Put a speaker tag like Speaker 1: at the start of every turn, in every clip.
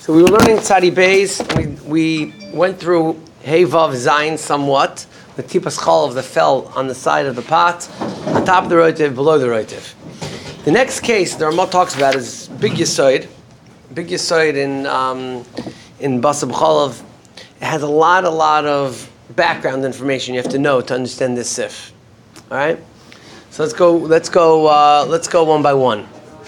Speaker 1: So we were learning Tzadi Beis. We went through Hey Vav Zayin somewhat, the tipas chal of the fell on the side of the pot, on top of the roitiv, below the roitiv. The next case the Ramah talks about is Big Yesoid. Big Yesoid in Basa B'chalav. It has a lot of background information you have to know to understand this sif. All right. So let's go one by one.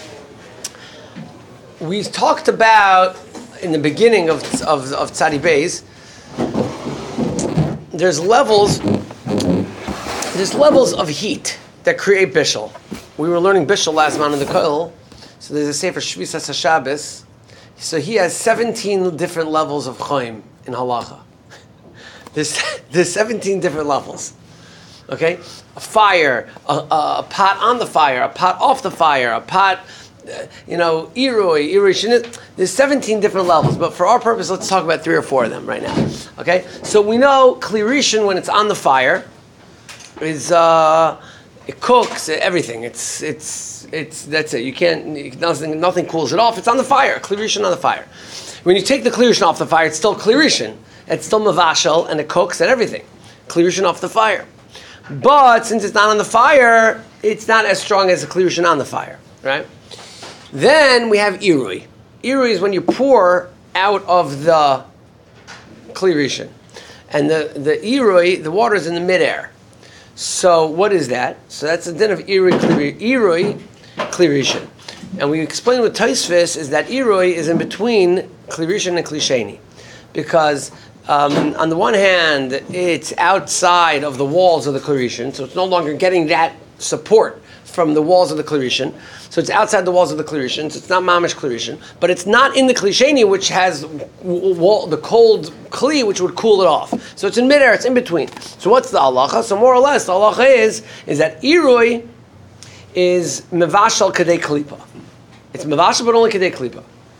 Speaker 1: We talked about in the beginning of Tzadi Beis. There's levels of heat that create bishul. We were learning bishul last month in the koil. So there's a sefer Shvisas HaShabbos. So he has 17 different levels of choim in halacha. There's 17 different levels. Okay, a fire, a pot on the fire, a pot off the fire, a pot, irui, shinit. There's 17 different levels, but for our purpose, let's talk about 3 or 4 of them right now. Okay, so we know Kli Rishon when it's on the fire is it cooks everything. It's that's it. You can't nothing cools it off. It's on the fire. Kli Rishon on the fire. When you take the Kli Rishon off the fire, it's still Kli Rishon. It's still mavashal and it cooks and everything. Kli Rishon off the fire. But since it's not on the fire, it's not as strong as the Kli Rishon on the fire, right? Then we have irui. Irui is when you pour out of the Kli Rishon. And the irui, the water is in the midair. So what is that? So that's the din of irui, Kli Rishon. And we explained with Tosfos is that irui is in between Kli Rishon and Kli Sheni. Because on the one hand, it's outside of the walls of the Kli Rishon, so it's no longer getting that support from the walls of the Kli Rishon. So it's outside the walls of the Kli Rishon, so it's not mamish Kli Rishon, but it's not in the Kli Sheni, which has the cold Kli, which would cool it off. So it's in midair, it's in between. So what's the halacha? So more or less, the halacha is that irui is mevashal kadei klipa. It's mevashal, but only kadei klipa.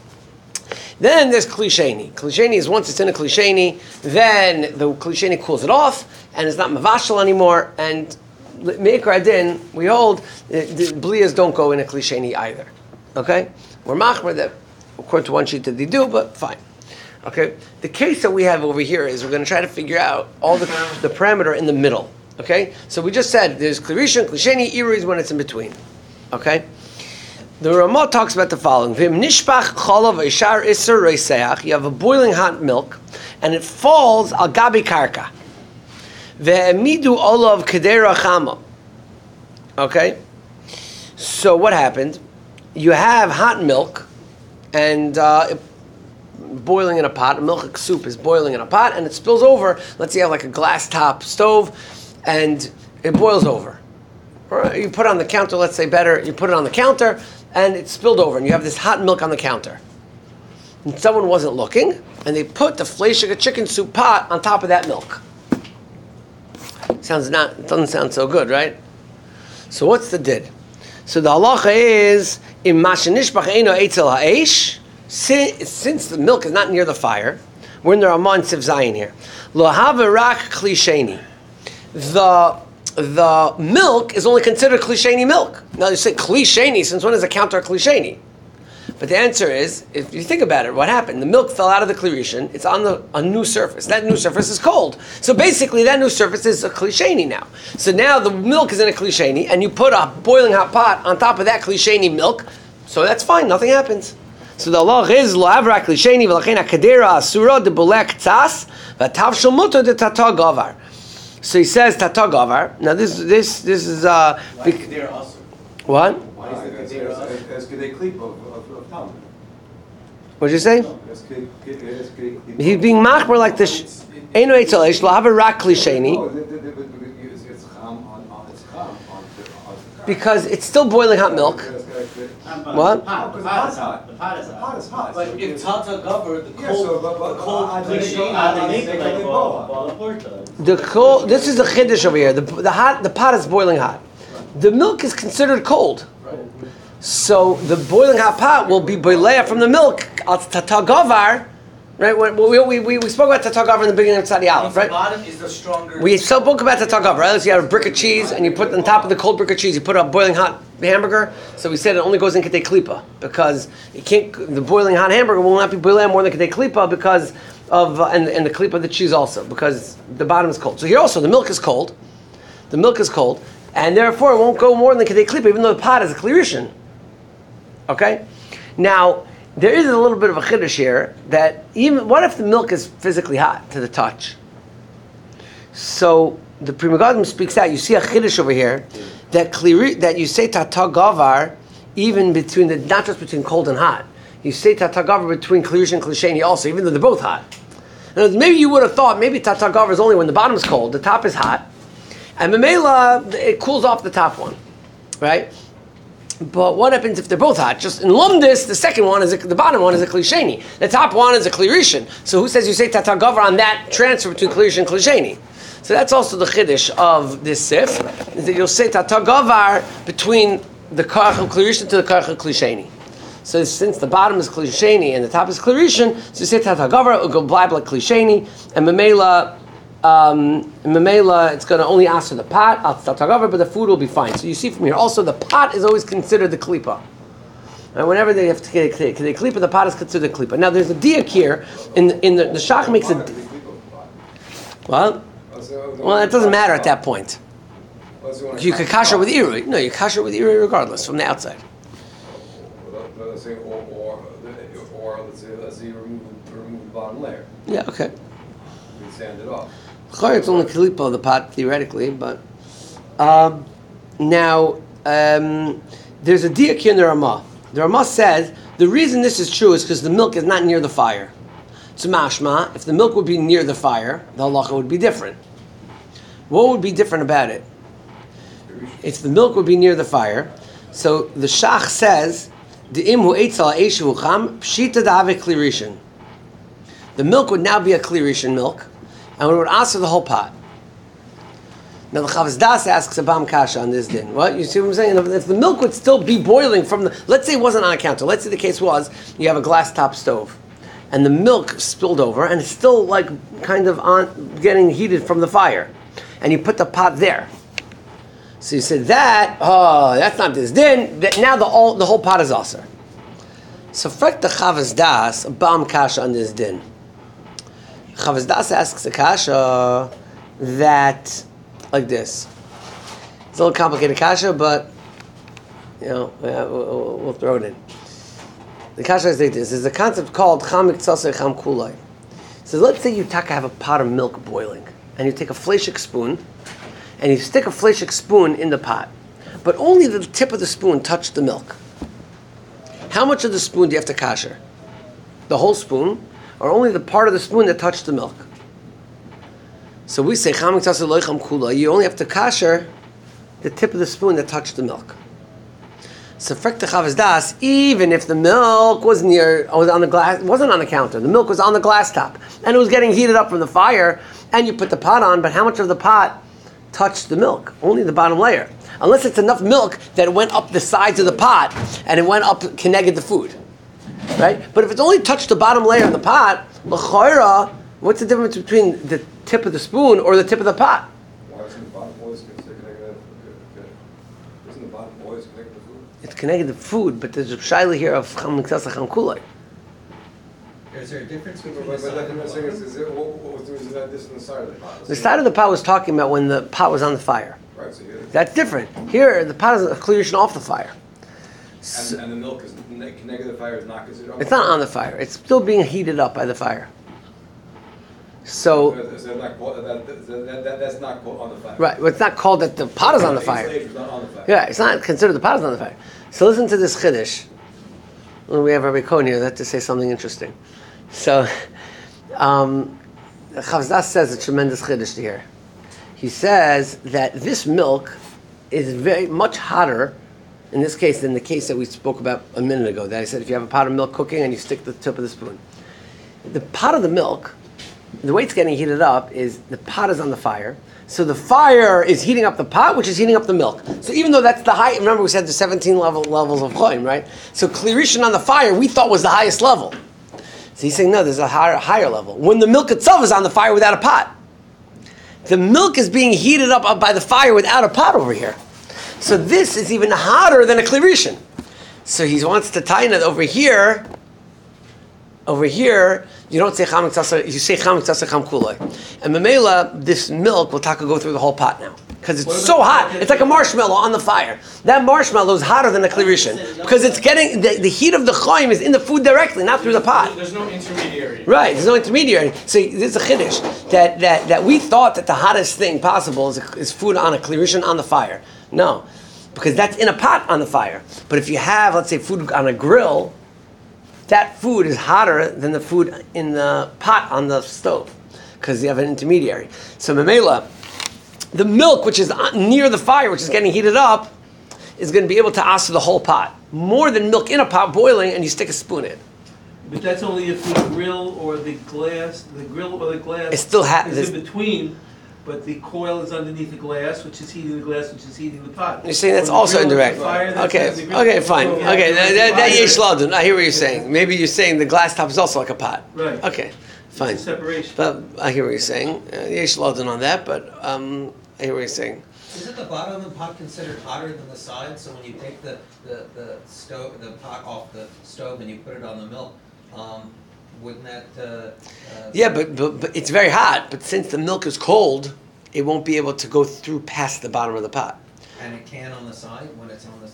Speaker 1: Then there's Kli Sheni. Kli Sheni is once it's in a Kli Sheni, then the Kli Sheni cools it off, and it's not mavashal anymore, and Meikar Adin, we hold, the bliyas don't go in a Kli Sheni either. Okay? We're machmer that, according to one sheet that they do, but fine. Okay? The case that we have over here is we're going to try to figure out all the parameter in the middle. Okay? So we just said there's Kli Rishon, Kli Sheni, irui is when it's in between. Okay? The Ramah talks about the following: Vim nishpach chalav ishar iser reiseach. You have a boiling hot milk, and it falls al gabi karka. Ve'emidu olav kedera chama. Okay, so what happened? You have hot milk, and boiling in a pot. Milk soup is boiling in a pot, and it spills over. Let's say you have like a glass top stove, and it boils over. Or you put it on the counter. Let's say better, you put it on the counter. And it spilled over, and you have this hot milk on the counter. And someone wasn't looking, and they put the fleishik chicken soup pot on top of that milk. It doesn't sound so good, right? So what's the did? So the halacha is in mashenishbach eino eitzel ha'esh. Since the milk is not near the fire, we're in the Ramah and Siv Zayin here. Lo hava rak Kli Sheni. The milk is only considered Kli Sheni milk. Now you say Kli Sheni, since when is a counter Kli Sheni? But the answer is, if you think about it, what happened? The milk fell out of the Kli Rishon, it's on a new surface. That new surface is cold. So basically that new surface is a Kli Sheni now. So now the milk is in a Kli Sheni, and you put a boiling hot pot on top of that Kli Sheni milk, so that's fine, nothing happens. So the Allah is lo avra Kli Sheni v'lachein ha'kedera asura de bolek tzas v'tav shel mutar de tata gavar. So he says Tata Gavar. Now this is what?
Speaker 2: Why is the Kedei Klip of Talmud?
Speaker 1: What did you say? He's being machmer like this. Eino eitzel eish lo have a rak Kli Sheni. Because it's still boiling hot milk. What?
Speaker 2: The pot is hot. The pot is hot.
Speaker 3: But if Tata Gavar, the cold Kli Sheni,
Speaker 1: this is the chiddush over here. The pot is boiling hot. The milk is considered cold. So the boiling hot pot will be boilea from the milk. Tata Gavar, right? We spoke about Tata Gavar in the beginning of Tzadi Aleph, right?
Speaker 3: The bottom is the stronger.
Speaker 1: We spoke about Tata Gavar, right? So you have a brick of cheese, and you put on top of the cold brick of cheese, you put a boiling hot hamburger, so we said it only goes in Ketei Klipa because it can't. The boiling hot hamburger will not be boiling more than Ketei Klipa because of and the Klipa of the cheese also because the bottom is cold. So here also the milk is cold. The milk is cold, and therefore it won't go more than Ketei Klipa, even though the pot is a Klirishin. Okay, now there is a little bit of a chiddush here that even what if the milk is physically hot to the touch? So the Pri Megadim speaks out. You see a chiddush over here that you say tata gavar even between the not just between cold and hot. You say tata gavar between klirish and klisheni also, even though they're both hot. Now, maybe you would have thought maybe tata gavar is only when the bottom is cold, the top is hot, and memela it cools off the top one, right? But what happens if they're both hot? Just in Lumdis, the second one the bottom one is a klisheni. The top one is a klirishin. So who says you say tata gavar on that transfer between klirish and klisheni? So that's also the chiddush of this sif, is that you'll say tata gavar between the karach of klirishin to the karach of klisheni. So since the bottom is klisheni and the top is klirishin, so you say tata gavar, it will go blab like klisheni, and memela, it's going to only ask for the pot, tata gavar, but the food will be fine. So you see from here, also the pot is always considered the klipa. And whenever they have to get a klipa, the pot is considered a klipa. Now there's a diak here, in the shach makes a... What? Well, it doesn't matter at that point. You could kasher with irui. No, you kasher with irui regardless from the outside.
Speaker 2: Let's say, or let's say you remove the bottom layer.
Speaker 1: Yeah, okay.
Speaker 2: You sand it off.
Speaker 1: It's only kalipa of the pot theoretically, but now there's a diak here in the Ramah. The Ramah says the reason this is true is because the milk is not near the fire. So mashma, if the milk would be near the fire, the halacha would be different. What would be different about it? If the milk would be near the fire, so the shach says, the milk would now be a klirishin milk, and it would answer the whole pot. Now the Chavaz Das asks a bam kasha on this din. What? You see what I'm saying? If the milk would still be boiling from the, let's say it wasn't on a counter, let's say the case was, you have a glass top stove, and the milk spilled over, and it's still like kind of on getting heated from the fire, and you put the pot there. So you said that's not this din. Now the whole pot is aser. So frek the Chavaz Das a bam kasha on this din. Chavaz Das asks a kasha that like this. It's a little complicated kasha, but we'll throw it in. The kasha is like this. There's a concept called cham miktsasei cham kulai. So let's say you have a pot of milk boiling, and you take a fleshik spoon, and you stick a fleshik spoon in the pot, but only the tip of the spoon touched the milk. How much of the spoon do you have to kasher? The whole spoon, or only the part of the spoon that touched the milk? So we say cham miktsasei lo cham kulai. You only have to kasher the tip of the spoon that touched the milk. So frek the Chavaz Das, even if the milk was on the glass, it wasn't on the counter, the milk was on the glass top, and it was getting heated up from the fire, and you put the pot on, but how much of the pot touched the milk? Only the bottom layer. Unless it's enough milk that it went up the sides of the pot, and it went up connected the food. Right? But if it's only touched the bottom layer of the pot, l'chayra, what's the difference between the tip of the spoon or the tip of the pot?
Speaker 2: Why isn't the bottom always connected? Isn't the bottom always connected to food?
Speaker 1: It's connected to food, but there's a shaila here of cham miktsasei cham kulai.
Speaker 4: Is there a difference between
Speaker 2: But what was the reason that this on the side of the pot?
Speaker 1: The side of the pot was talking about when the pot was on the fire.
Speaker 2: Right, so here,
Speaker 1: That's different. Here, the pot is a klirishin off the fire.
Speaker 2: and the milk is connected to the fire is not considered.
Speaker 1: It's not on the fire. It's still being heated up by the fire. So,
Speaker 2: That's not called on the fire.
Speaker 1: right, well, it's not called that the pot is on the fire.
Speaker 2: It's not on the fire.
Speaker 1: Yeah, it's not considered the pot is on the fire. So listen to this chiddush. When we have Rabbi Cohen here, that to say something interesting. So, Chavaz Das says a tremendous chiddush here. He says that this milk is very much hotter, in this case, than the case that we spoke about a minute ago. That I said if you have a pot of milk cooking and you stick the tip of the spoon. The pot of the milk, the way it's getting heated up is the pot is on the fire. So the fire is heating up the pot, which is heating up the milk. So even though that's the high, remember we said the 17 levels of choim, right? So klirishin on the fire we thought was the highest level. So he's saying no, there's a higher level. When the milk itself is on the fire without a pot. The milk is being heated up by the fire without a pot over here. So this is even hotter than a Kli Rishon. So he wants to tie it over here. Over here, you don't say Cham Tzasa, you say Cham Tzasa Cham Kulai. And Mamela, this milk will go through the whole pot now. Because it's so hot. It's like a marshmallow on the fire. That marshmallow is hotter than a Kli Rishon. Because it's getting, the heat of the Chaim is in the food directly, not through the pot.
Speaker 3: There's no intermediary.
Speaker 1: Right, there's no intermediary. So this is a chiddush, that we thought that the hottest thing possible is food on a Kli Rishon on the fire. No. Because that's in a pot on the fire. But if you have, let's say, food on a grill, that food is hotter than the food in the pot on the stove, because you have an intermediary. So Mamela, the milk which is near the fire, which is getting heated up, is going to be able to asa the whole pot. More than milk in a pot boiling and you stick a spoon in.
Speaker 5: But that's only if the grill or the glass,
Speaker 1: It's still
Speaker 5: is in between, but the coil is underneath the glass, which is heating the glass, which is heating the pot.
Speaker 1: You're saying that's
Speaker 5: When the
Speaker 1: also
Speaker 5: grill is
Speaker 1: indirect.
Speaker 5: on fire, that's
Speaker 1: Okay,
Speaker 5: the grill.
Speaker 1: okay, fine.
Speaker 5: So,
Speaker 1: Okay, that
Speaker 5: fire-
Speaker 1: yesh ladun. I hear what you're saying. Maybe you're saying the glass top is also like a pot.
Speaker 5: Right.
Speaker 1: Okay, fine.
Speaker 5: It's a separation.
Speaker 1: But I hear what you're saying. Yesh ladun on that, but I hear what you're saying.
Speaker 4: Isn't the bottom of the pot considered hotter than the side? So when you take the stove, the pot off the stove and you put it on the milk, wouldn't that?
Speaker 1: Yeah, but it's very hot. But since the milk is cold, it won't be able to go through past the bottom of the pot.
Speaker 4: And it can on the side when it's on the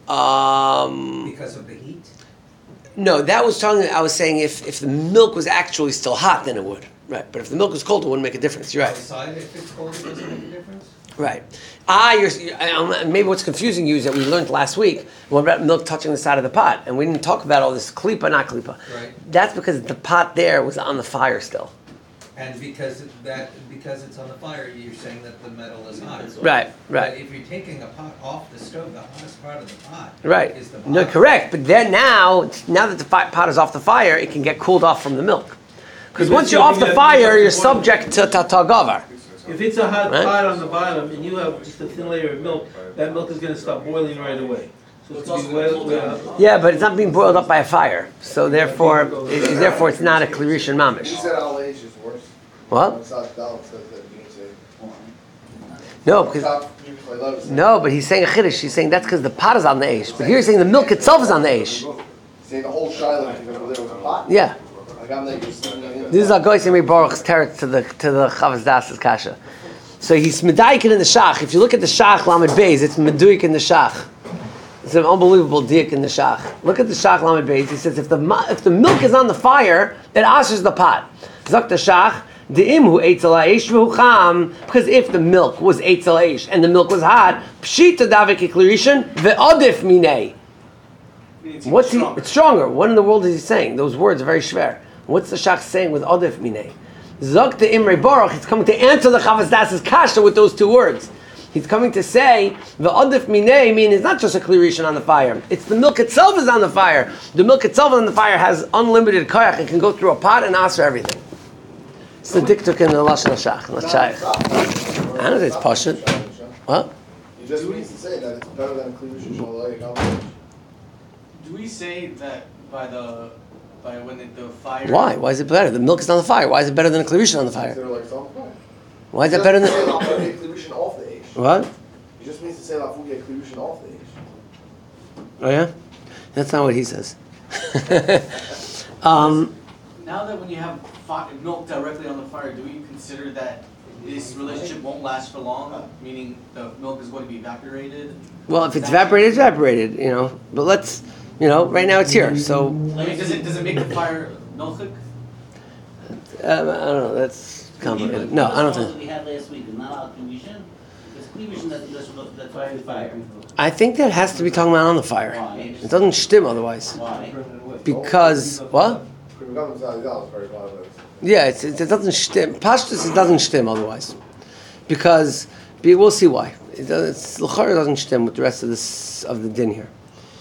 Speaker 4: because of the heat.
Speaker 1: No, that was talking. I was saying if the milk was actually still hot, then it would. Right. But if the milk was cold, it wouldn't make a difference. You're
Speaker 4: On
Speaker 1: right.
Speaker 4: the side, if it's cold, it doesn't make a difference.
Speaker 1: Right. Maybe what's confusing you is that we learned last week what about milk touching the side of the pot, and we didn't talk about all this klipa, not klipa.
Speaker 4: Right.
Speaker 1: That's because the pot there was on the fire still.
Speaker 4: And because it's on the fire, you're saying that the metal is hot.
Speaker 1: Right.
Speaker 4: But if you're taking a pot off the stove, the hottest part of the pot
Speaker 1: Right.
Speaker 4: is the
Speaker 1: No,
Speaker 4: bottom.
Speaker 1: correct. But then now that the pot is off the fire, it can get cooled off from the milk. Because once you're off the fire, you're subject to tatagavar.
Speaker 5: If it's a hot
Speaker 1: Right.
Speaker 5: pot on the bottom and you have just a thin layer of milk, that milk is going to stop boiling right away. So it's going to be
Speaker 1: Yeah, but it's not being boiled up by a fire, so therefore it's not a Kli Rishon
Speaker 2: He
Speaker 1: mamish.
Speaker 2: said all age is worse.
Speaker 1: What?
Speaker 2: It's not dull, it says that you can say.
Speaker 1: No, because no, but he's saying a chiddush. He's saying that's because the pot is on the eish. But here he's saying the milk itself is on the eish.
Speaker 2: Saying the whole shiloh because there was a pot.
Speaker 1: Yeah.
Speaker 2: Like I'm like, you're sitting in
Speaker 1: This is Agoy Semi Baruch's teretz to the Chavaz Das's kasha. So he's medayik in the shach. If you look at the shach lamed beis, it's meduik in the shach. It's an unbelievable diak in the shach. Look at the shach lamed beis. He says if the milk is on the fire, it ashes the pot. Zok the shach. De'imhu eitzel ha'esh v'hu cham, because if the milk was eitzel ha'esh and the milk was hot, pshita davik Kli Rishon ve'odif minei. What's he? It's stronger. What in the world is he saying? Those words are very shver. What's the shach saying with odif minei? Zok the Imre Baruch. He's coming to answer the Chavaz Das's kasha with those two words. He's coming to say the odif minei mean it's not just a Kli Rishon on the fire. It's the milk itself is on the fire. The milk itself on the fire has unlimited koyach. It can go through a pot and answer everything. It's the diktuk in the lashon hashach, not shaykh. I don't think it's pashut. What?
Speaker 2: He just means to say that it's better than Kli Rishon Shalom.
Speaker 3: Do we say that by when the fire?
Speaker 1: Why? Why is it better? The milk is on the fire. Why is it better than a Kli Rishon on the fire?
Speaker 2: They're like something.
Speaker 1: Why is that better than?
Speaker 2: Kli Rishon off the age.
Speaker 1: What?
Speaker 2: He just means to say like Kli Rishon off the age.
Speaker 1: Oh yeah, that's not what he says.
Speaker 3: Now that when you have milk directly on the fire, do we consider that this relationship won't last for long? Meaning the milk is going to be evaporated?
Speaker 1: Well, if it's evaporated, it's evaporated. But let's, right now it's here. So
Speaker 3: I mean, does it make the fire milchik?
Speaker 1: I don't know. That's complicated. No, I don't think.
Speaker 6: We had last week is not our Kli Rishon. It's Kli Rishon that's why the fire.
Speaker 1: I think that has to be talking about on the fire.
Speaker 6: Why?
Speaker 1: It doesn't stim otherwise.
Speaker 6: Why?
Speaker 1: Because what? Yeah, it doesn't stim. Pashtus, it doesn't stim otherwise. Because we'll see why. It's l'chara doesn't stim with the rest of the din here.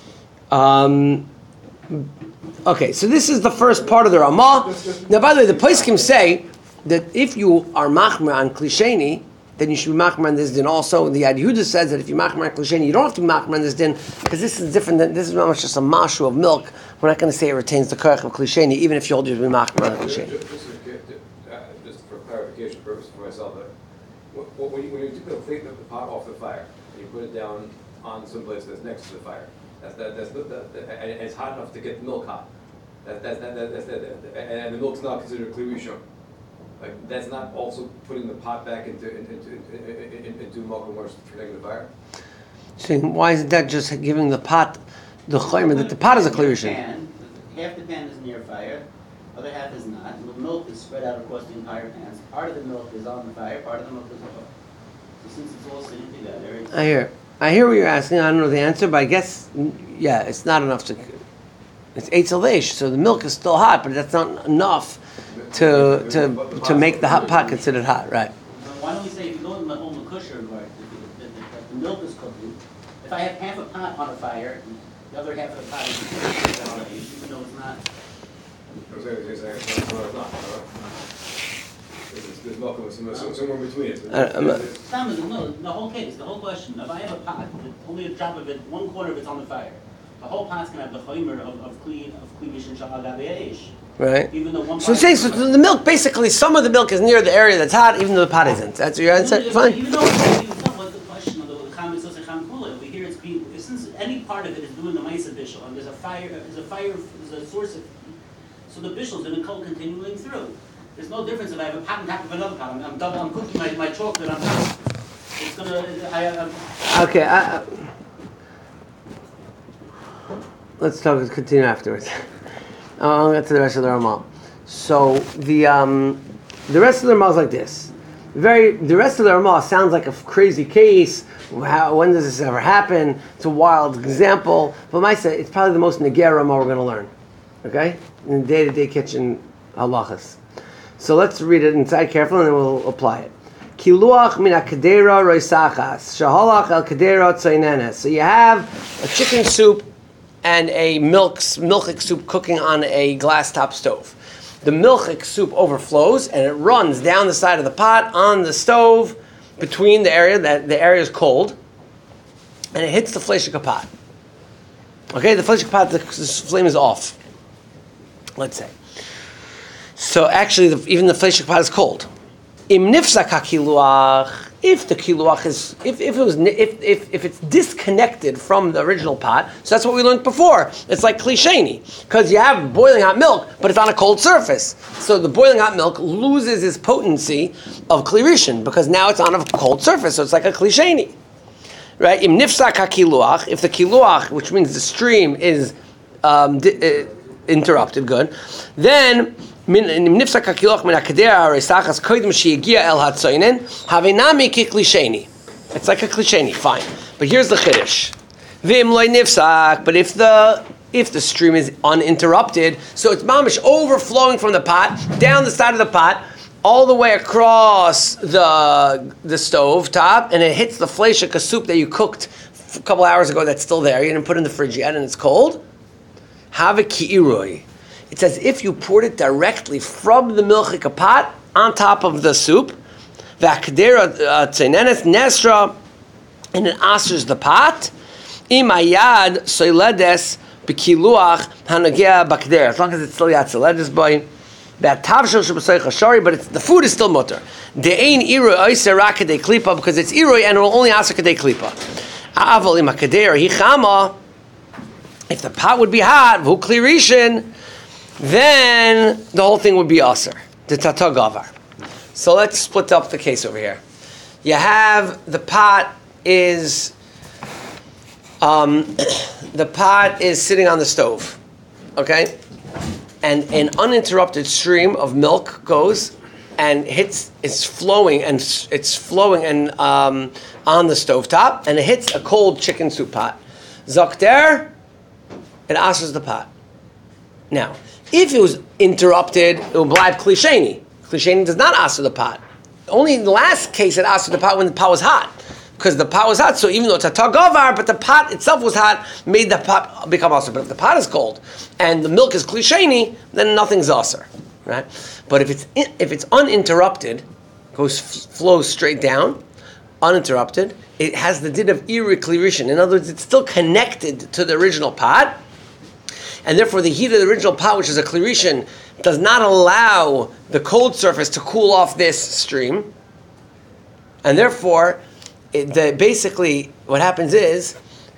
Speaker 1: Okay, so this is the first part of the Ramah. Now, by the way, the poskim say that if you are machmer on klisheni, then you should be machmer on this din also. The Ad Yehuda says that if you machmer on klisheni, you don't have to be machmer on this din because this is different. This is not much just a mashu of milk. We're not going to say it retains the koach of klisheni, even if you hold you to be machmer on klisheni.
Speaker 2: Just for clarification purpose for myself, when you typically take the pot off the fire, and you put it down on some place that's next to the fire. And it's hot enough to get the milk hot. And the milk's not considered Kli Rishon. Like that's not also putting the pot back into milk and water for negative fire.
Speaker 1: So why isn't that just giving the pot the chayim that the pot is a Kli Rishon?
Speaker 6: Half the pan is near fire, other half is not. And the milk is spread out across the entire pan. So part of the milk is on the fire, part of the milk is off. So since it's all sitting together,
Speaker 1: I hear what you're asking. I don't know the answer, but I guess it's not enough to. It's eitz aleish, so the milk is still hot, but that's not enough to make the hot pot considered hot, right?
Speaker 6: why don't we say if you go in the whole kosher part, the milk is cooking. If I have half a pot on a fire, the other half of the pot is cooking, even though it's not.
Speaker 2: There's milk somewhere between it.
Speaker 6: No, the whole case, the whole question. If I have a pot, only a drop of it, 1/4 of it's on the fire. The whole pot's gonna have the chaymer of kli mishin shal gabe'esh.
Speaker 1: Right.
Speaker 6: Even though one.
Speaker 1: So the milk, basically, some of the milk is near the area that's hot, even though the pot isn't. That's your answer. Fine.
Speaker 6: Even though it's not what the question of the cham is also cham kula. We hear it's being since any part of it is doing the ma'isa bishul, and there's a fire, there's a source of. So the bishul is going to go continuing through. There's no difference if I have a pot on top of another pot. I'm cooking my chocolate on top. It's gonna.
Speaker 1: Okay. Let's continue afterwards. I'll get to the rest of the Ramah. So the rest of the Ramah is like this. The rest of the Ramah sounds like a crazy case. When does this ever happen? It's a wild example. But Maisa, it's probably the most negera Ramah we're going to learn. Okay? In the day-to-day kitchen halachas. So let's read it inside carefully and then we'll apply it. Kiluach min akadera roisachas shahalach el kadera tzainenes. So you have a chicken soup and a milchik soup cooking on a glass top stove. The milchik soup overflows and it runs down the side of the pot on the stove between the area that the area is cold, and it hits the fleshik pot. Okay, the fleshik pot, the flame is off. Let's say. So actually, even the fleshik pot is cold. Im nifsak hakiluach. If the kiluach is if it's disconnected from the original pot, so that's what we learned before. It's like klisheni, because you have boiling hot milk, but it's on a cold surface. So the boiling hot milk loses its potency of kli rishon because now it's on a cold surface. So it's like a klisheni, right? Im nifsak hakiluach. If the kiluach, which means the stream, is interrupted, good, then. It's like a klisheni, fine. But here's the chiddush. But if the stream is uninterrupted, so it's mamish overflowing from the pot, down the side of the pot, all the way across the stove top, and it hits the fleshik soup that you cooked a couple hours ago that's still there, you didn't put it in the fridge yet, and it's cold, have a ki'iroi. It's as if you poured it directly from the milchik pot on top of the soup. V'akdera tzenenes nesra, and it asers the pot. Imayad soiledes b'kiluach hanagea bakdera. As long as it's still yad soiledes boy. That tavshel shebesoich hashari, but the food is still mutter. De'ein iroi oiser rakadei klipa, because it's iroi and it will only aser kadei klipa. Aval imakadera hichama. If the pot would be hot, v'hu kli rishon, then the whole thing would be aser, the tata gavar. So let's split up the case over here. You have the pot is sitting on the stove, okay, and an uninterrupted stream of milk goes and hits. It's flowing and on the stovetop, and it hits a cold chicken soup pot. Zakter, it asers the pot. Now, if it was interrupted, it would bleib klisheni. Klisheni does not aser the pot. Only in the last case it aser the pot when the pot was hot. Because the pot was hot, so even though it's a tagavar, but the pot itself was hot, made the pot become aser. But if the pot is cold and the milk is klisheni, then nothing's aser. Right? But if it's uninterrupted, flows straight down, uninterrupted, it has the din of iri kli rishon. In other words, it's still connected to the original pot. And therefore, the heat of the original pot, which is a kli rishon, does not allow the cold surface to cool off this stream. And therefore, basically, what happens is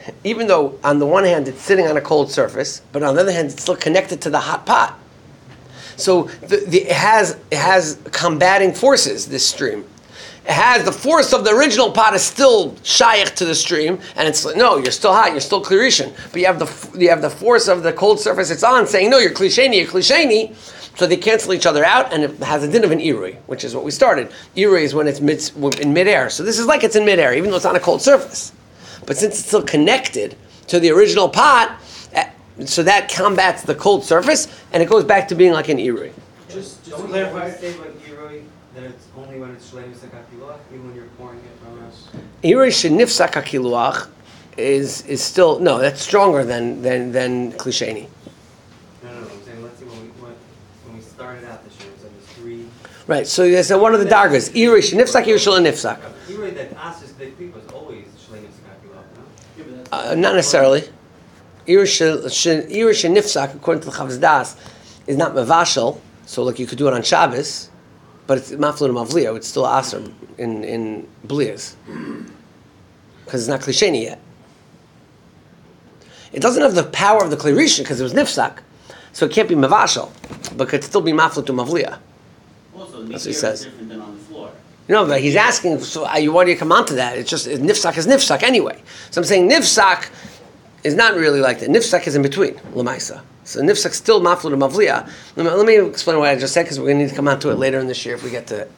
Speaker 1: even though on the one hand it's sitting on a cold surface, but on the other hand it's still connected to the hot pot. So it has combating forces, this stream. It has the force of the original pot is still shaykh to the stream, and it's like, no, you're still hot, you're still klirishin. But you have the force of the cold surface it's on saying, no, you're klisheni. So they cancel each other out, and it has a din of an irui, which is what we started. Irui is when it's in midair. So this is like it's in midair, even though it's on a cold surface. But since it's still connected to the original pot, so that combats the cold surface, and it goes back to being like an irui.
Speaker 7: Just to
Speaker 3: Don't
Speaker 7: clarify,
Speaker 3: clarify.
Speaker 7: say when Iroi, that it's only when it's Shleim Sakakiluach, even when you're pouring it from us.
Speaker 1: Irui shenifsak hakiluach is still, no, that's stronger than klisheni.
Speaker 7: No, I'm saying, let's see, when we started out this year, so there's 3.
Speaker 1: Right, so there's one of the dargas. Irui shenifsak, irui shenifsak.
Speaker 7: Iroi that asks the people is always Shleim Sakakiluach, no?
Speaker 3: Yeah, but that's
Speaker 1: Not necessarily. Irui shenifsak, according to the Chavaz Das, is not mevashel, so like you could do it on Shabbos, but it's maflu and mavliya, it's still aser in bliyas. Because it's not klisheni yet. It doesn't have the power of the klirishin because it was nifsak, so it can't be mevashel, but it could still be maflu to mavliya.
Speaker 6: Also,
Speaker 1: That's what
Speaker 6: mikveh
Speaker 1: he
Speaker 6: is
Speaker 1: says.
Speaker 6: different than on the floor.
Speaker 1: No, but he's asking, so why do you come on to that? It's just, nifsak is nifsak anyway. So I'm saying nifsak is not really like that. Nifsak is in between, lemaisa. So nifsak still maflu to mavliya. Let me explain what I just said because we're going to need to come on to it later in this year if we get to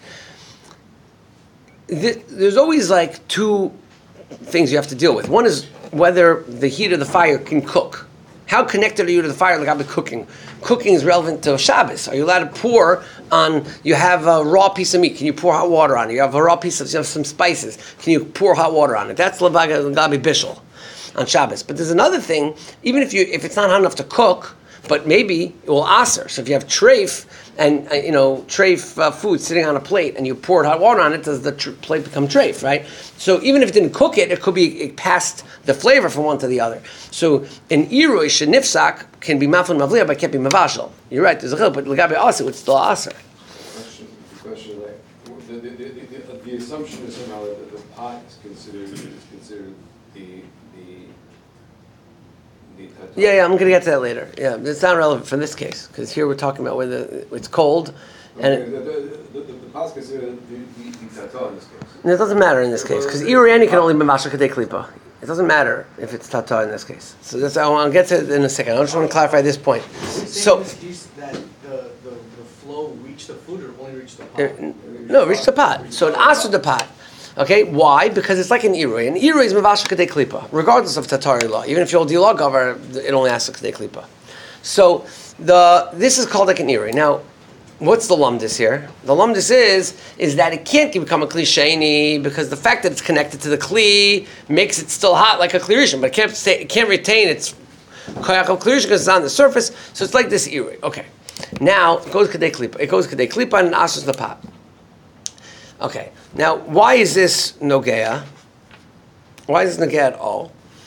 Speaker 1: it. There's always like 2 things you have to deal with. One is whether the heat of the fire can cook. How connected are you to the fire? Like I've been cooking. Cooking is relevant to Shabbos. Are you allowed to pour on? You have a raw piece of meat. Can you pour hot water on it? You have a raw piece of, you have some spices. Can you pour hot water on it? That's lagabi bishul on Shabbos. But there's another thing. Even if it's not hot enough to cook, but maybe it will aser. So if you have treif and treif food sitting on a plate and you poured hot water on it, does the plate become treif, right? So even if it didn't cook it, it could be it passed the flavor from one to the other. So an irui shenifsak can be mafun mavliya, but can't be mavashal. You're right. There's a chil, but legabe aser, it's still aser.
Speaker 2: The question, like, the assumption is somehow that the pot is considered the
Speaker 1: Yeah, I'm going to get to that later. Yeah, it's not relevant for this case because here we're talking about whether it's cold, and
Speaker 2: the pot is considered the tata in this case.
Speaker 1: it doesn't matter in this case because iruyani can only be mashal kadei klipa. It doesn't matter if it's tata in this case. So that's, I'll get to it in a second. I just want to clarify this point. So,
Speaker 3: in this case that the flow reached the food or only reached the pot?
Speaker 1: no, reach the pot. So it asks the pot. Okay, why? Because it's like an irui. An irui is mevashal kadei klipa, regardless of tatari law. Even if you're dilog over, it only asks kadei klipa. So this is called like an irui. Now, what's the lumdis here? The lumdis is that it can't become a kli sheni because the fact that it's connected to the kli makes it still hot like a klirishin, but it can't retain its koyach of klirishin because it's on the surface. So it's like this irui. Okay, now it goes kadei klipa. It goes kadei klipa and asks the pot. Okay, now why is this nogea? Why is this nogea at all?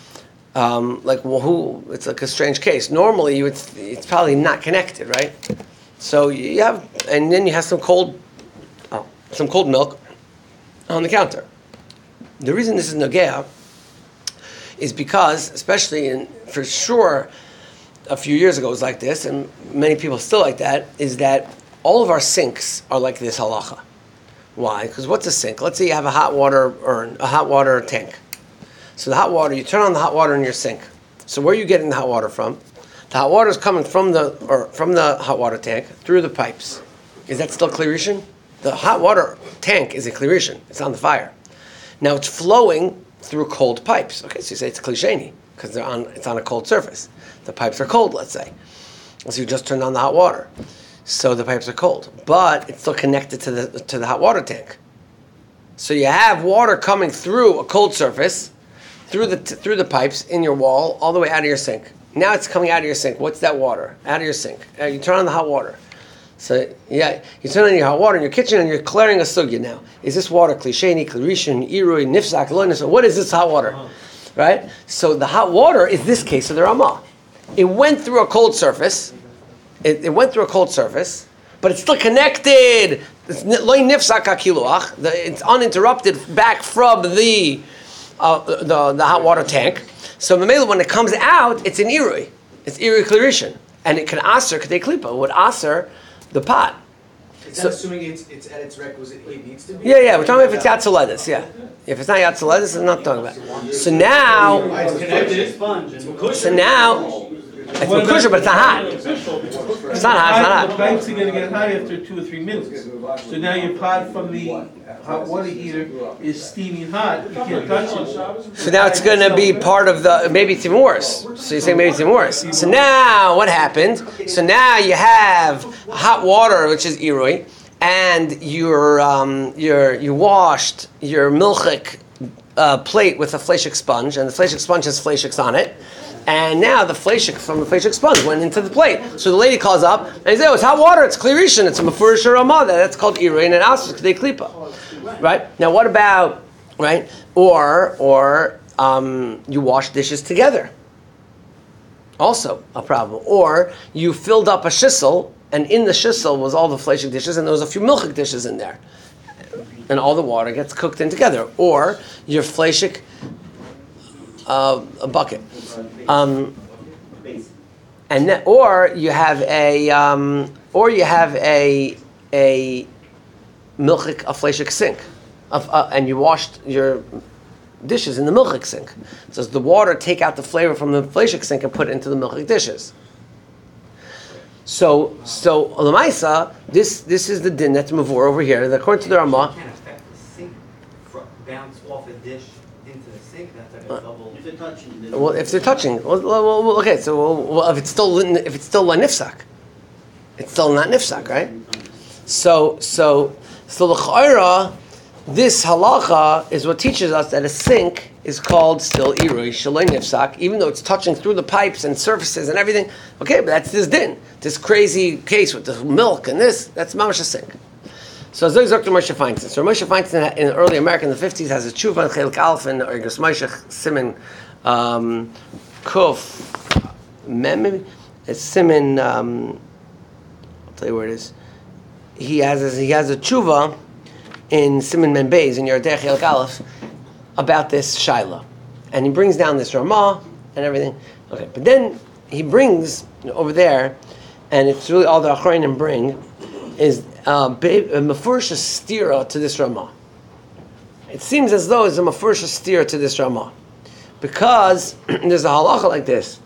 Speaker 1: It's like a strange case. Normally, it's probably not connected, right? So you have, and then you have some cold milk on the counter. The reason this is nogea is because, especially for sure, a few years ago it was like this, and many people still like that, is that all of our sinks are like this halacha. Why? Because what's a sink? Let's say you have a hot water urn, a hot water tank. So the hot water, you turn on the hot water in your sink. So where are you getting the hot water from? The hot water is coming from the hot water tank through the pipes. Is that still klirishin? The hot water tank is a klirishin. It's on the fire. Now it's flowing through cold pipes. Okay, so you say it's klisheni because it's on a cold surface. The pipes are cold, let's say. So you just turned on the hot water. So the pipes are cold, but it's still connected to the hot water tank. So you have water coming through a cold surface, through the pipes in your wall, all the way out of your sink. Now it's coming out of your sink. What's that water? Out of your sink. You turn on the hot water. So yeah, you turn on your hot water in your kitchen and you're clearing a sugya now. Is this water klisheni, klirishin, irui, nifsak, lo nifsak? What is this hot water? Right? So the hot water is this case of the Ramah. It went through a cold surface. It went through a cold surface, but it's still connected. It's uninterrupted back from the hot water tank. So Mamela, when it comes out, it's an irui. It's irui klirishin. And it can aser k'dei klipa. It would aser the pot.
Speaker 8: Is that assuming it's at its requisite it needs to be?
Speaker 1: Yeah, we're talking about if it's yatzaledis, yeah. If it's not yatzaledis, I'm not talking about it. So now, it's makusha, but it's not hot. It's not hot,
Speaker 5: The pipes are gonna get hot after 2 or 3 minutes. So now your pot from the hot water heater is steaming hot, you can't touch it.
Speaker 1: So now it's going to be part of the, maybe it's even worse. So you're saying maybe it's even worse. So now, what happened? So now you have hot water, which is irui, and you washed your milchik plate with a fleshik sponge, and the fleshik sponge has fleshiks on it. And now the fleshik from the fleshik sponge went into the plate. So the lady calls up and he says, "Oh, it's hot water. It's klirishin. It's a mefurish ramah. That's called irui and asus k'dei klipa." Right now, what about right or you wash dishes together? Also a problem. Or you filled up a shissel, and in the shissel was all the fleshik dishes, and there was a few milchik dishes in there, and all the water gets cooked in together. Or your fleshik a bucket. And then, or you have a milchik, a fleshik sink, and you washed your dishes in the milchik sink. So the water take out the flavor from the fleshik sink and put it into the milchik dishes. So Lamaisa, this is the din that's mavur over here. According to the Ramah,
Speaker 7: You can't expect the sink bounce off a dish into the sink. That's like a double.
Speaker 6: If they're touching.
Speaker 1: well, if they're touching, okay. So if it's still la nifsak, it's still not nifsak, right? So the chayra, this halacha is what teaches us that a sink is called still irui shalei nifsak, even though it's touching through the pipes and surfaces and everything. Okay, but that's this din, this crazy case with the milk and this. That's mamash a sink. So Zog Dr. Moshe Feinstein. So Moshe Feinstein in early America in the 50s has a tshuva on Chelik Alf and Ergus Moshe Simen Kuf Mem. It's Simen. I'll tell you where it is. He has a tshuva in Simen Men Beis in Yerdei Chelik Alf about this shaila, and he brings down this Ramah and everything. Okay, but then he brings over there, and it's really all the Achrayim bring is a mefurish stira to this Ramah. It seems as though it's a mefurish stira to this Ramah, because there's a halacha like this.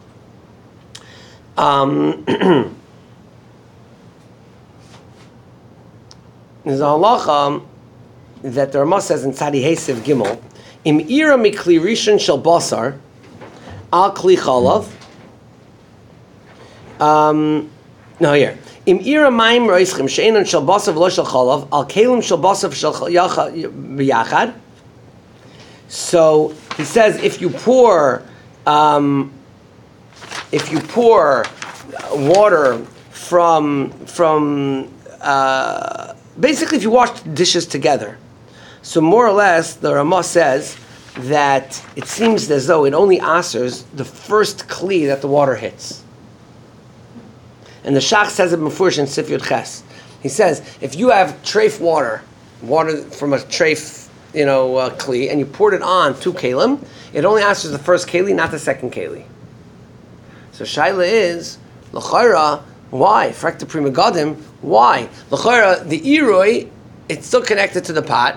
Speaker 1: There's a halacha that the Ramah says in Tzadi Hesev Gimel, Im ira mikli rishon shel basar al kli chalav. No, here. Im ira mayim roischim she'enon shel basar v'lo shel chalav al kelim shel basar shel b'yachad. So he says, if you pour water from basically if you wash dishes together. So more or less, the Ramah says that it seems as though it only asers the first kli that the water hits. And the Shach says it mefurish in Sif Yud Ches. He says, if you have treif water from a treif, kli, and you poured it on 2 kelim, it only asers the first keli, not the second keli. So Shaila is, l'chayra, why? Frekta Prima Gadim, why? L'chayra, the iroi, it's still connected to the pot.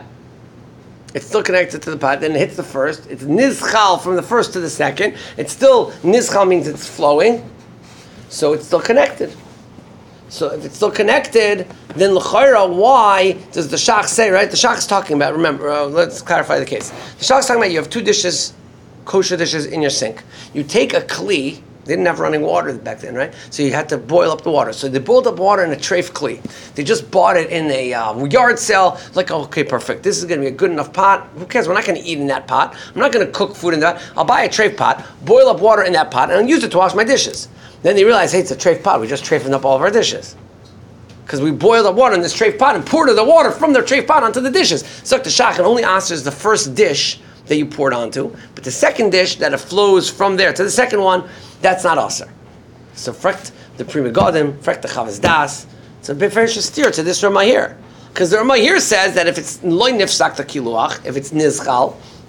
Speaker 1: Then it hits the first. It's nizchal from the first to the second. It's still, nizchal means it's flowing. So it's still connected. So if it's still connected, then l'chayra, why does the Shach say, right? The Shach's talking about, remember, let's clarify the case. The Shach's talking about you have 2 dishes, kosher dishes in your sink. You take a kli. They didn't have running water back then, right? So you had to boil up the water. So they boiled up water in a treif kli. They just bought it in a yard sale. Like, okay, perfect. This is going to be a good enough pot. Who cares? We're not going to eat in that pot. I'm not going to cook food in that. I'll buy a treif pot, boil up water in that pot, and I'll use it to wash my dishes. Then they realize, hey, it's a treif pot. We just treifing up all of our dishes. Because we boiled up water in this treif pot and poured the water from their treif pot onto the dishes. So the shach only answers the first dish that you poured onto, but the second dish that it flows from there to the second one, that's not aser. So frekt the Prima Gadim, frekt the Chavas Das, it's a bit very steer to this Ramah here. Because the Ramah here says that if it's loy nifsak the kiluach, if it's nizchal,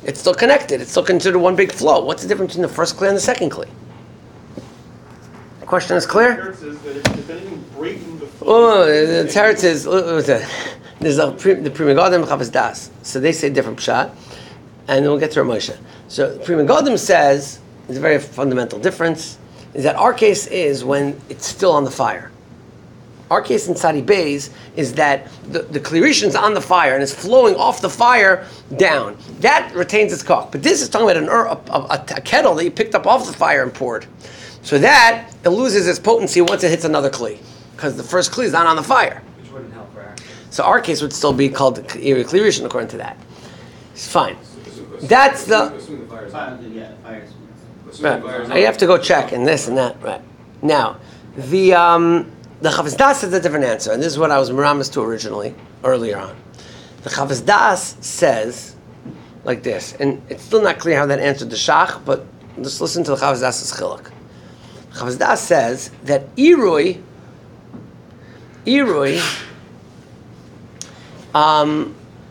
Speaker 1: It's still connected. It's still considered one big flow. What's the difference between the first kli and the second kli? The question is clear?
Speaker 9: Here it says that if anything breaking the flow.
Speaker 1: Oh, the teretz is there's the Pri Megadim Chavas Das. So they say different pshat, and then we'll get to Rav Moshe. So Pri Megadim says there's a very fundamental difference. Is that our case is when it's still on the fire. Our case in Tzadi Beis is that the Kli Rishon's on the fire and it's flowing off the fire down. That retains its koch. But this is talking about a kettle that you picked up off the fire and poured. So that, it loses its potency once it hits another Kli. Because the first Kli is not on the fire.
Speaker 7: Which wouldn't help for our.
Speaker 1: So our case would still be called Kli Rishon according to that. It's fine. That's the...
Speaker 2: Assume the fire's
Speaker 6: Fire,
Speaker 2: on.
Speaker 6: yeah, fires.
Speaker 2: Assume the fire's on.
Speaker 1: You have to go check and this and that. Right. Now, the Chavas Das has a different answer, and this is what I was meramis to earlier on. The Chavas Das says like this, and it's still not clear how that answered the Shach, but just listen to the Chavas Das' chiluk. Chavas Das says that Irui, Shaloi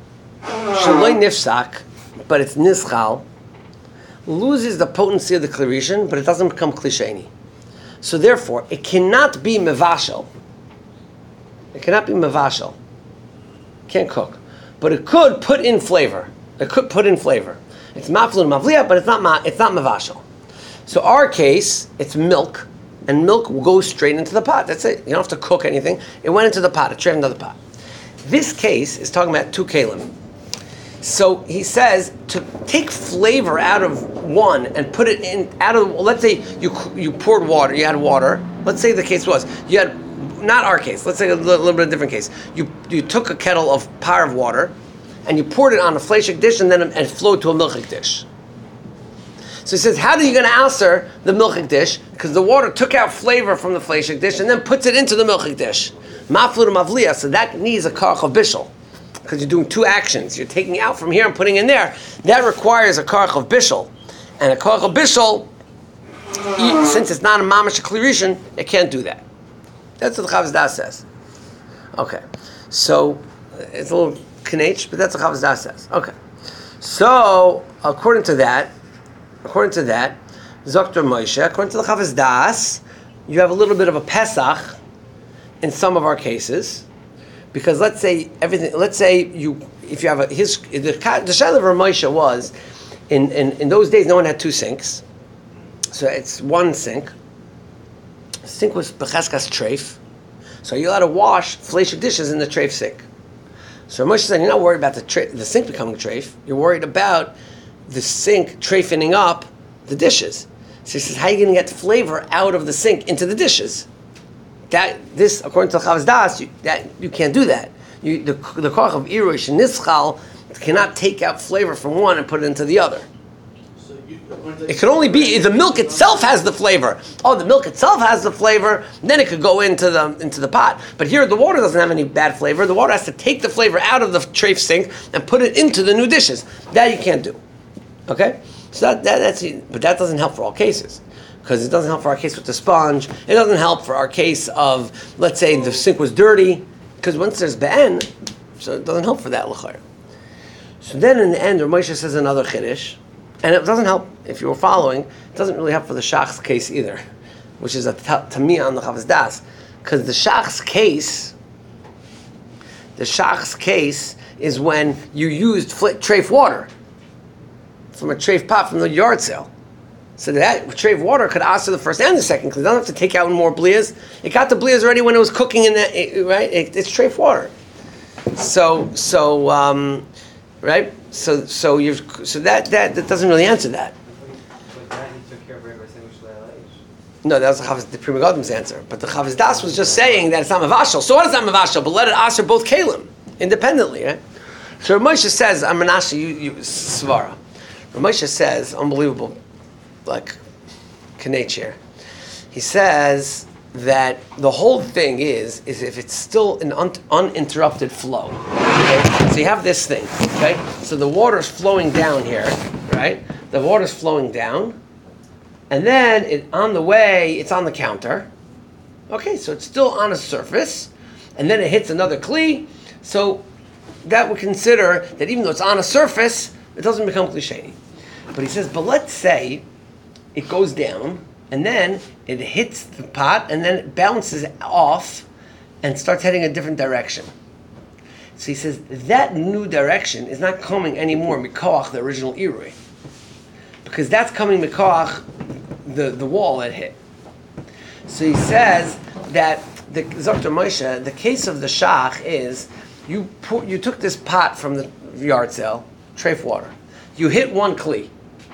Speaker 1: Nifsak, but it's Nischal, loses the potency of the Kli Rishon, but it doesn't become Kli Sheni. So therefore, it cannot be mevashel. It cannot be mevashel. Can't cook. But it could put in flavor. It could put in flavor. It's maflun mavliya, but it's not mevashel. So our case, it's milk, and milk goes straight into the pot. That's it. You don't have to cook anything. It went into the pot. It straight into the pot. This case is talking about two kalim. So he says to take flavor out of one and put it in out of. Let's say you poured water. You had water. Let's say the case was you had not our case. Let's say a little bit of a different case. You took a kettle of par of water, and you poured it on a fleshik dish, and then it flowed to a milchik dish. So he says, how are you going to answer the milchik dish? Because the water took out flavor from the fleshik dish and then puts it into the milchik dish. Maflu to mavliya. So that needs a karach of bishul. Because you're doing two actions. You're taking out from here and putting in there. That requires a karach of bishul. And a karach of bishul, since it's not a mamash Kli Rishon, it can't do that. That's what the Chavas Das says. Okay. So, it's a little knech, but that's what Chavas Das says. Okay. So, according to that, Zokter Moshe, according to the Chavas Das, you have a little bit of a Pesach in some of our cases. Because let's say if you have the Shaila of Rav Moshe was in those days no one had two sinks, so it's one sink. The sink was becheskas treif, so you're allowed to wash fleshik dishes in the treif sink. So Rav Moshe said you're not worried about the sink becoming treif, you're worried about the sink treifening up the dishes. So he says, how are you going to get flavor out of the sink into the dishes? This, according to Chavas Das, you can't do that. The koch of Irush and Nischal cannot take out flavor from one and put it into the other.
Speaker 3: So
Speaker 1: It could only be the milk itself has the flavor. Oh, the milk itself has the flavor. Then it could go into the pot. But here, the water doesn't have any bad flavor. The water has to take the flavor out of the treif sink and put it into the new dishes. That you can't do. Okay, so but that doesn't help for all cases. Because it doesn't help for our case with the sponge. It doesn't help for our case of, let's say, the sink was dirty. Because once there's be'en, so it doesn't help for that l'chayr. So then in the end, Rav Moshe says another chiddush. And it doesn't help, if you were following, it doesn't really help for the shach's case either. Which is a tamiyah on the Chavas Das. Because the shach's case is when you used treif water. From a treif pot from the yard sale. So that treif water could answer the first and the second, because you don't have to take out more blias. It got the blias already when it was cooking in that, right? It's treif water. So that doesn't really answer that.
Speaker 7: With that, he took care of regular sandwich le'alayish.
Speaker 1: No, that was the Pri Megadim's answer. But the Chavas Das was just saying that it's not mavashal. So what is not mavashal? But let it answer both kalim independently, right? So Rav Moshe says, I'm Menashe, you svara. Rav Moshe says, unbelievable, like knech here. He says that the whole thing is if it's still an uninterrupted flow. Okay? So you have this thing, okay? So the water's flowing down here, right? The water's flowing down, and then it's on the counter. Okay, so it's still on a surface, and then it hits another kli. So that would consider that even though it's on a surface, It doesn't become klisheni. But he says, but let's say it goes down, and then it hits the pot, and then it bounces off and starts heading a different direction. So he says, that new direction is not coming anymore mikoach, the original irui. Because that's coming mikoach, the wall it hit. So he says that the Dr. Moshe, the case of the shach is you took this pot from the yard sale, treif water. You hit one kli.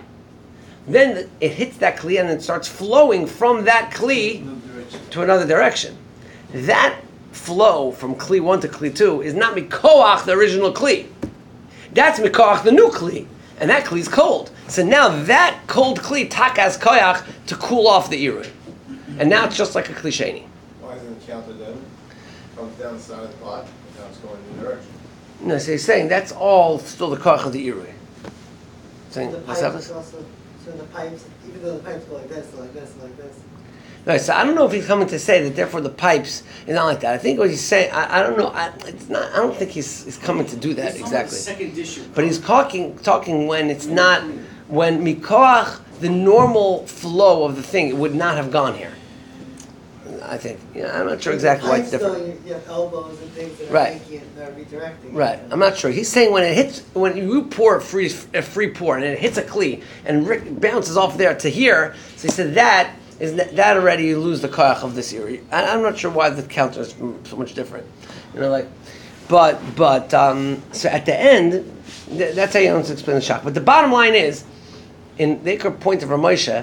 Speaker 1: Then it hits that kli and it starts flowing from that kli to another direction. That flow from kli 1 to kli 2 is not mikoach, the original kli. That's mikoach, the new kli. And that kli is cold. So now that cold kli takas koyach to cool off the irui. And now it's just like a kli sheni.
Speaker 10: Why isn't it counted then? Comes down the side of the pot, and now it's going in the direction.
Speaker 1: No, so he's saying that's all still the koyach of the irui. Saying,
Speaker 11: The
Speaker 1: what's
Speaker 11: pipes
Speaker 1: that?
Speaker 11: also, so the pipes, even though the pipes go like this, like this, like this.
Speaker 1: Right, so I don't know if he's coming to say that therefore the pipes is not like that. I think what he's saying, I don't know, it's not. I don't think he's coming to do that
Speaker 3: He's talking about
Speaker 1: exactly.
Speaker 3: the second dish.
Speaker 1: But he's talking when it's not, when mikoach, the normal flow of the thing, it would not have gone here. I think. I'm not sure exactly why it's
Speaker 11: Pipes,
Speaker 1: different.
Speaker 11: though, you have elbows and things that are
Speaker 1: Right.
Speaker 11: making it, that are redirecting.
Speaker 1: Right, I'm not sure. He's saying when it hits, when you pour a free pour and it hits a kli and bounces off there to here, so he said that already you lose the koyach of this area. I'm not sure why the counter is so much different. But so at the end, that's how you don't explain the shach. But the bottom line is, in the point of Ramosha,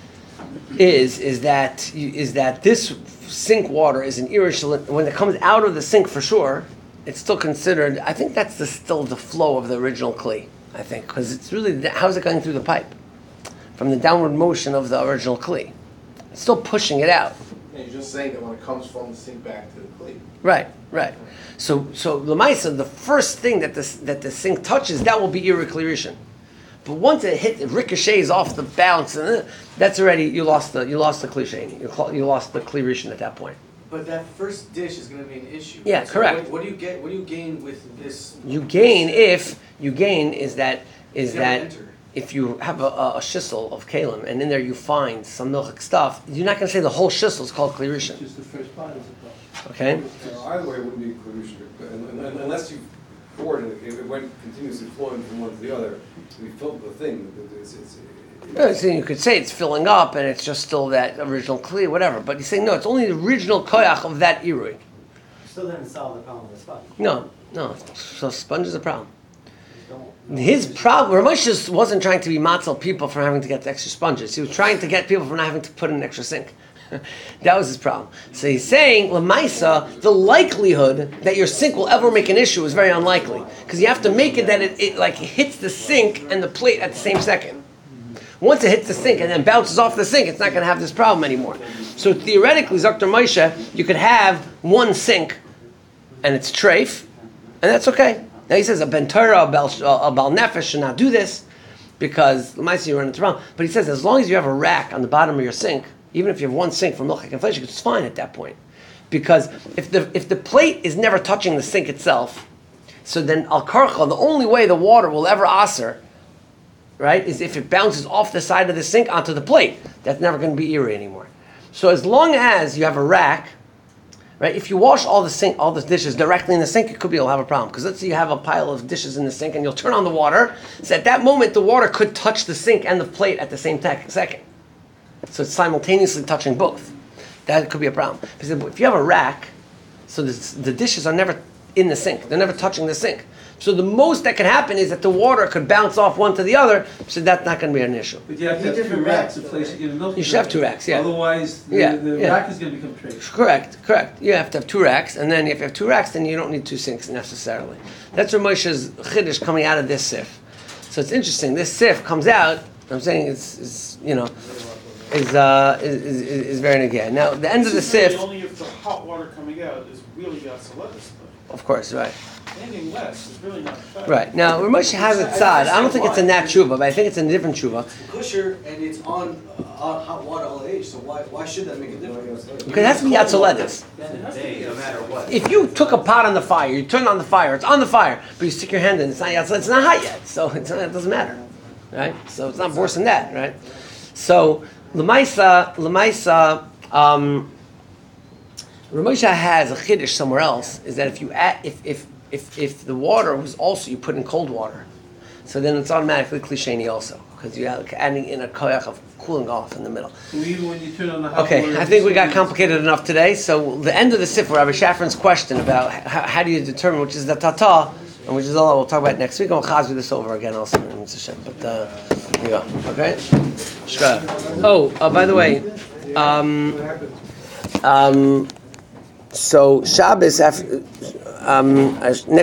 Speaker 1: is that this sink water is an irishal. When it comes out of the sink, for sure, it's still considered. I think that's still the flow of the original kli. I think because it's really how's it going through the pipe from the downward motion of the original kli. It's still pushing it out.
Speaker 10: And you're just saying that when it comes from the sink back to the plate.
Speaker 1: Right. So Lamaisa, the first thing that the sink touches, that will be irui klirishin. But once it ricochets off the bounce, that's already you lost the kli you lost the klirishin at that point.
Speaker 3: But that first dish is going to be an issue.
Speaker 1: Yeah,
Speaker 3: So
Speaker 1: correct.
Speaker 3: What do you get? What do you gain with this?
Speaker 1: You gain is that
Speaker 3: Never enter.
Speaker 1: if you have a shissel of kalim and in there you find some milchik stuff, you're not going to say the whole shissel is called klirishin.
Speaker 5: Just the first part is a problem.
Speaker 1: Okay.
Speaker 2: Either way, it wouldn't be inclusion, unless you poured it, it went continuously flowing from one to the other. We filled the thing.
Speaker 1: So you could say it's filling up and it's just still that original kli, whatever. But he's saying no, it's only the original koyach of that irui.
Speaker 7: Still didn't solve the problem with the sponge.
Speaker 1: No. So sponge is a problem.
Speaker 7: Don't-
Speaker 1: His problem, Ramesh just wasn't trying to be matzel people from having to get the extra sponges. He was trying to get people from not having to put in an extra sink. That was his problem. So he's saying, Lamaisa, the likelihood that your sink will ever make an issue is very unlikely. Because you have to make it that it like hits the sink and the plate at the same second. Once it hits the sink and then bounces off the sink, it's not going to have this problem anymore. So theoretically, Dr. Moshe, you could have one sink and it's treif, and that's okay. Now he says a ben Torah, a bal nefesh should not do this because Lamaisa you run into problem. But he says as long as you have a rack on the bottom of your sink, even if you have one sink from milchik and flesh, it's fine at that point. Because if the plate is never touching the sink itself, so then al karcha, the only way the water will ever aser, right, is if it bounces off the side of the sink onto the plate. That's never going to be irui anymore. So as long as you have a rack, right, if you wash all the dishes directly in the sink, it could be you'll have a problem. Because let's say you have a pile of dishes in the sink and you'll turn on the water, so at that moment the water could touch the sink and the plate at the same second. So it's simultaneously touching both. That could be a problem. Because if you have a rack, so the dishes are never in the sink. They're never touching the sink. So the most that could happen is that the water could bounce off one to the other, so that's not going to be an issue.
Speaker 5: But you have to have two racks to place it in the milk.
Speaker 1: You should have two racks, yeah.
Speaker 5: Otherwise, the
Speaker 1: Yeah.
Speaker 5: rack is going to become trace.
Speaker 1: Correct. You have to have two racks, and then if you have two racks, then you don't need two sinks necessarily. That's where Moshe's chiddush coming out of this sif. So it's interesting. This sif comes out. I'm saying is very negay. Now the end of the
Speaker 9: This is really
Speaker 1: sif.
Speaker 9: only if the hot water coming out is really got to let us.
Speaker 1: Of course, right.
Speaker 9: Anything less is really not a
Speaker 1: Right. Now, Ramesh has it side. I don't think it's a nat tshuva, but I think it's a different tshuva.
Speaker 8: Kosher and it's on hot water all age, so why should that make a difference?
Speaker 1: Because it has to be yatzoledis.
Speaker 7: Day, no matter what.
Speaker 1: If you took a pot on the fire, you turn on the fire, it's on the fire, but you stick your hand in, it's not yatzoledis, it's not hot yet, so it doesn't matter, right? So it's not worse than that, right? So Lamaisa, Ramosha has a chiddush somewhere else. Is that if you add, if the water was also you put in cold water, so then it's automatically klisheni also because you're adding in a koyach of cooling off in the middle.
Speaker 5: So even when you turn on the hot
Speaker 1: Okay,
Speaker 5: water,
Speaker 1: I think we got complicated enough today. So the end of the sifra, Rabbi Shafran's question about how do you determine which is the tata and which is Allah, we'll talk about it next week. I'll chazir this over again also. But here we go. Okay. Shkara. Oh, by the way, so Shabbos after next.